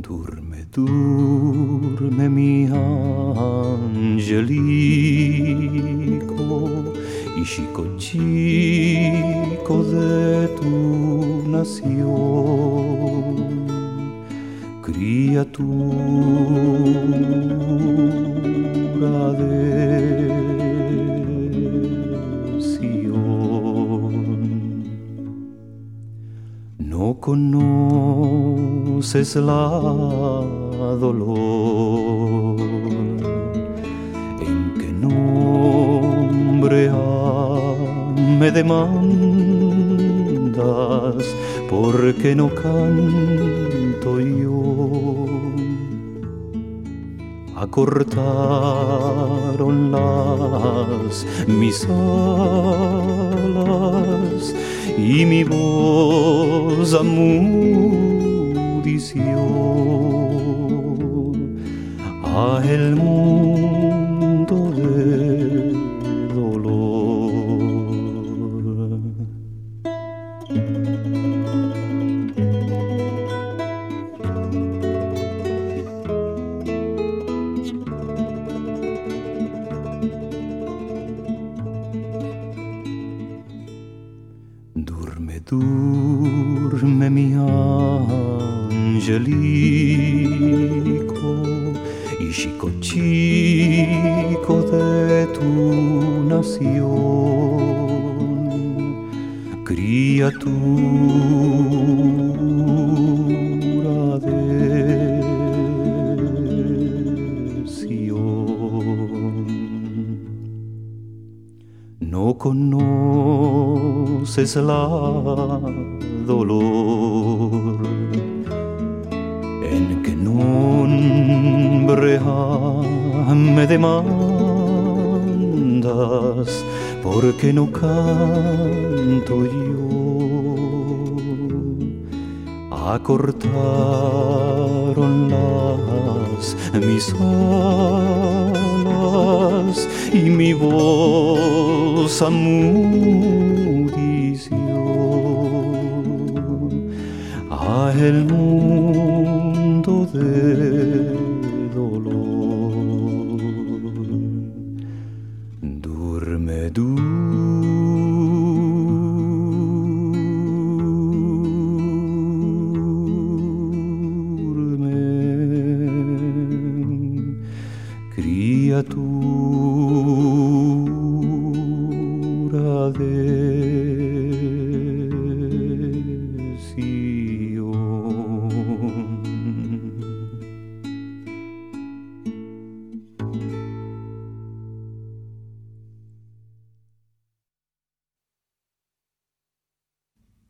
Durme, durme mi angelico, y chico chico de tu nación, criatura de Sión. No conoces la dolor, ¿en qué nombre me demandas? ¿Por qué no canto yo? Acortaron mis alas y mi voz amudició a el mundo de dolor. Durme, durme mi angelico, y chico chico de tu nación, criatura de Sión. No conoces la dolor, ¿en qué nombre me demandas? ¿Por qué no canto yo? Acortaron mis alas y mi voz amudició a el mundo de dolor. Durme, durme, criatura